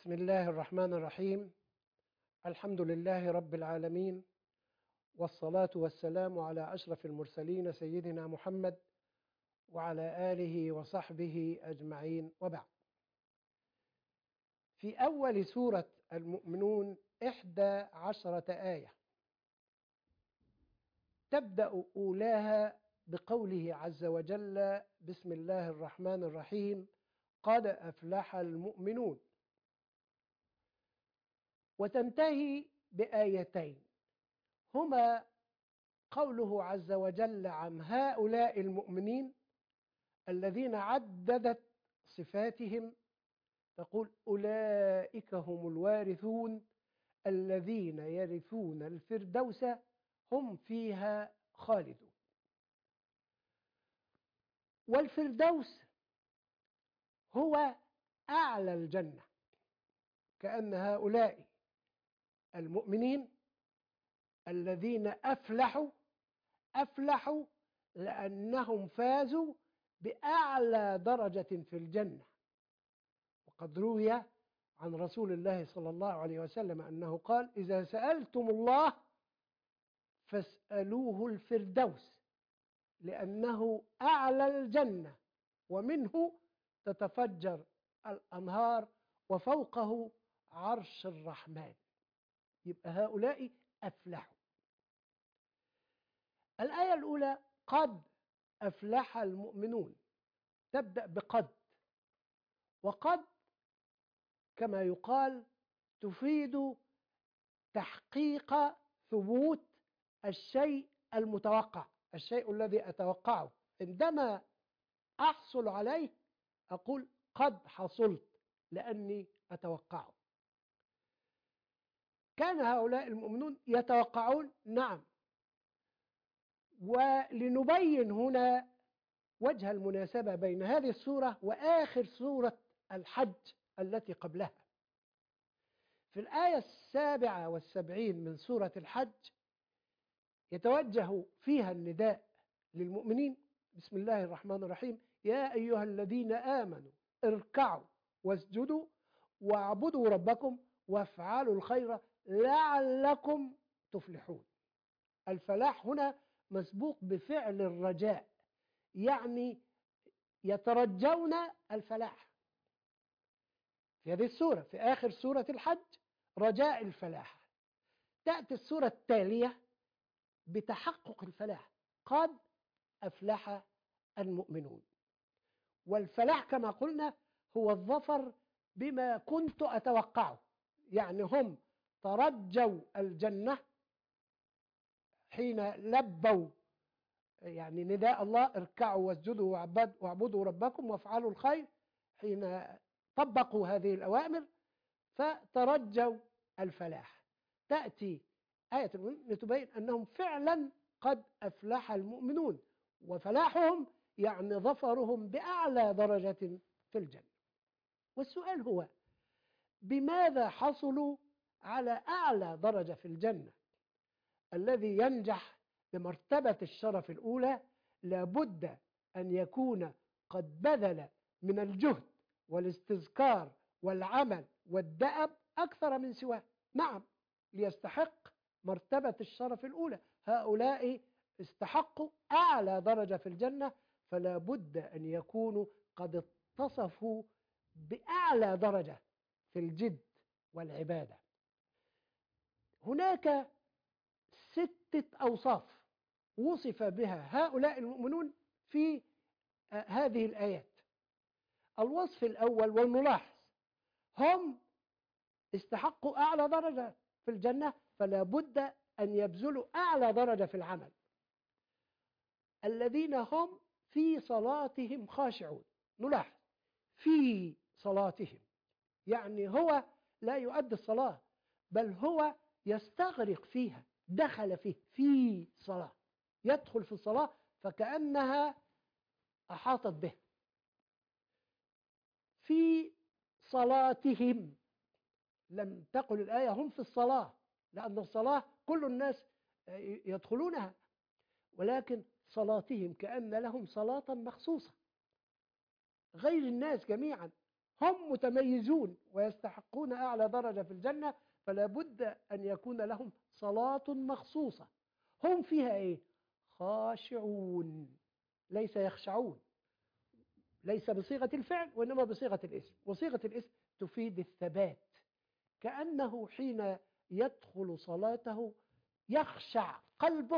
بسم الله الرحمن الرحيم. الحمد لله رب العالمين، والصلاة والسلام على أشرف المرسلين سيدنا محمد وعلى آله وصحبه أجمعين، وبعد. في أول سورة المؤمنون 11 آية، تبدأ أولاها بقوله عز وجل: بسم الله الرحمن الرحيم، قد أفلح المؤمنون، وتنتهي بآيتين هما قوله عز وجل عن هؤلاء المؤمنين الذين عددت صفاتهم، تقول: أولئك هم الوارثون الذين يرثون الفردوس هم فيها خالدون. والفردوس هو أعلى الجنة، كأن هؤلاء المؤمنين الذين أفلحوا لأنهم فازوا بأعلى درجة في الجنة. وقد روي عن رسول الله صلى الله عليه وسلم أنه قال: إذا سألتم الله فاسألوه الفردوس، لأنه أعلى الجنة ومنه تتفجر الأنهار وفوقه عرش الرحمن. يبقى هؤلاء أفلحوا. الآية الأولى: قد أفلح المؤمنون، تبدأ بقد، وقد كما يقال تفيد تحقيق ثبوت الشيء المتوقع، الشيء الذي أتوقعه عندما أحصل عليه أقول قد حصلت لأني أتوقعه. كان هؤلاء المؤمنون يتوقعون، نعم. ولنبين هنا وجه المناسبة بين هذه السورة وآخر سورة الحج التي قبلها. في الآية 77 من سورة الحج يتوجه فيها النداء للمؤمنين: بسم الله الرحمن الرحيم، يا أيها الذين آمنوا اركعوا واسجدوا واعبدوا ربكم وافعلوا الخير لعلكم تفلحون. الفلاح هنا مسبوق بفعل الرجاء، يعني يترجون الفلاح. في هذه السورة في آخر سورة الحج رجاء الفلاح. تأتي السورة التالية بتحقق الفلاح: قد أفلح المؤمنون. والفلاح كما قلنا هو الظفر بما كنت أتوقعه، يعني هم ترجوا الجنة حين لبوا يعني نداء الله: اركعوا واسجدوا واعبدوا ربكم وافعلوا الخير، حين طبقوا هذه الأوامر فترجوا الفلاح. تأتي آية لتبين أنهم فعلا قد أفلح المؤمنون، وفلاحهم يعني ظفرهم بأعلى درجة في الجنة. والسؤال هو: بماذا حصلوا على أعلى درجة في الجنة؟ الذي ينجح بمرتبة الشرف الأولى لابد أن يكون قد بذل من الجهد والاستذكار والعمل والدأب أكثر من سواه، نعم، ليستحق مرتبة الشرف الأولى. هؤلاء استحقوا أعلى درجة في الجنة، فلا بد أن يكونوا قد اتصفوا بأعلى درجة في الجد والعبادة. هناك 6 أوصاف وصف بها هؤلاء المؤمنون في هذه الآيات. الوصف الأول والملاحظ: هم استحقوا أعلى درجة في الجنة، فلا بد أن يبذلوا أعلى درجة في العمل. الذين هم في صلاتهم خاشعون. نلاحظ في صلاتهم، يعني هو لا يؤدي الصلاة بل هو يستغرق فيها، دخل في صلاة، يدخل في الصلاة فكأنها أحاطت به. في صلاتهم، لم تقل الآية هم في الصلاة، لأن الصلاة كل الناس يدخلونها، ولكن صلاتهم كأن لهم صلاة مخصوصة غير الناس جميعا. هم متميزون ويستحقون أعلى درجة في الجنة، فلا بد أن يكون لهم صلاة مخصوصة هم فيها إيه؟ خاشعون، ليس يخشعون، ليس بصيغة الفعل وإنما بصيغة الاسم، وصيغة الاسم تفيد الثبات، كأنه حين يدخل صلاته يخشع قلبه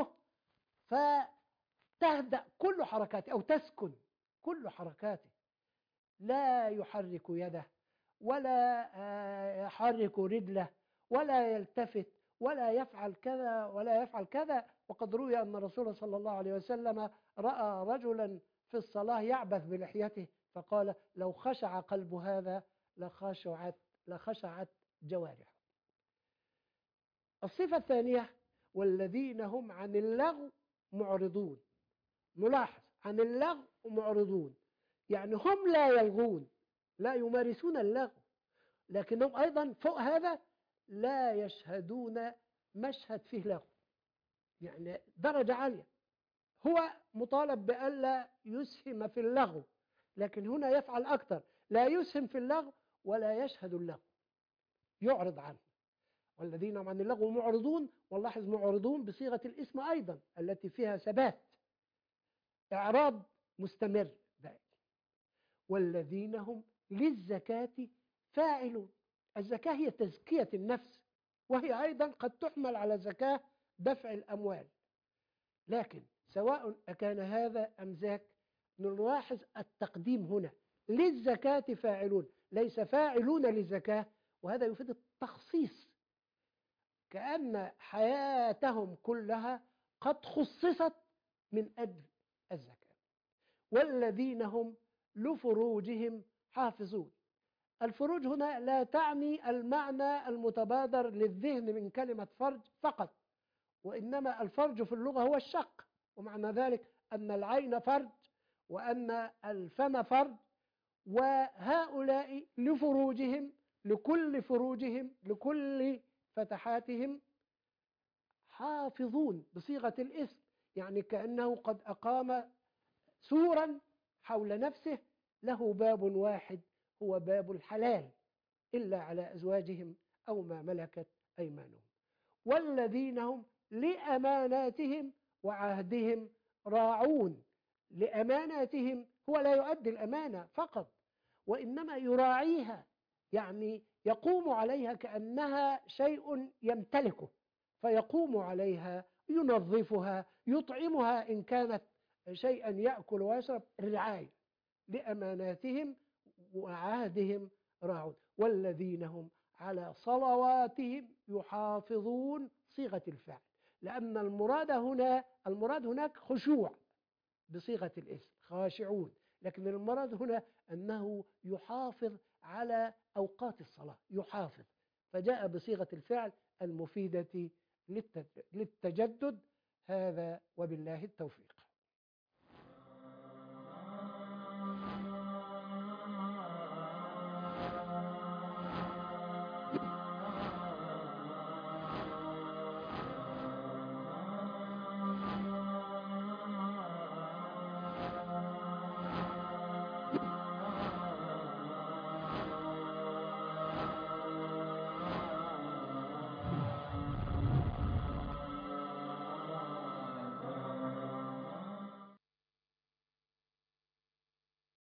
فتهدأ كل حركاته أو تسكن كل حركاته، لا يحرك يده ولا يحرك رجله ولا يلتفت ولا يفعل كذا ولا يفعل كذا. وقد روي أن الرسول صلى الله عليه وسلم رأى رجلا في الصلاة يعبث بلحيته فقال لو خشع قلب هذا لخشعت جوارحه. الصفة الثانية والذين هم عن اللغو معرضون. نلاحظ عن اللغو معرضون، يعني هم لا يلغون، لا يمارسون اللغو، لكنهم أيضا فوق هذا لا يشهدون مشهد فيه لغو، يعني درجة عالية. هو مطالب بألا يسهم في اللغو، لكن هنا يفعل أكثر، لا يسهم في اللغو ولا يشهد اللغو، يعرض عنه. والذين هم عن اللغو معرضون، واللاحظ معرضون بصيغة الاسم أيضا التي فيها ثبات، إعراض مستمر دائم. والذين هم للزكاة فاعلون. الزكاة هي تزكية النفس، وهي أيضا قد تحمل على زكاة دفع الأموال، لكن سواء أكان هذا أم ذاك نلاحظ التقديم هنا للزكاة فاعلون، ليس فاعلون للزكاة، وهذا يفيد التخصيص، كأن حياتهم كلها قد خصصت من أجل الزكاة. والذين هم لفروجهم حافظون. الفروج هنا لا تعني المعنى المتبادر للذهن من كلمة فرج فقط، وإنما الفرج في اللغة هو الشق، ومعنى ذلك أن العين فرج وأن الفم فرج، وهؤلاء لفروجهم، لكل فروجهم، لكل فتحاتهم حافظون بصيغة الاسم، يعني كأنه قد أقام سورا حول نفسه له باب واحد هو باب الحلال، إلا على أزواجهم أو ما ملكت أيمانهم. والذين هم لأماناتهم وعهدهم راعون. لأماناتهم هو لا يؤدي الأمانة فقط، وإنما يراعيها، يعني يقوم عليها كأنها شيء يمتلكه، فيقوم عليها، ينظفها، يطعمها إن كانت شيئا يأكل ويشرب، رعاية. لأماناتهم وعهدهم راعون. والذين هم على صلواتهم يحافظون، صيغة الفعل، لأن المراد هناك خشوع بصيغة الاسم خاشعون، لكن المراد هنا أنه يحافظ على أوقات الصلاة، يحافظ، فجاء بصيغة الفعل المفيدة للتجدد. هذا وبالله التوفيق.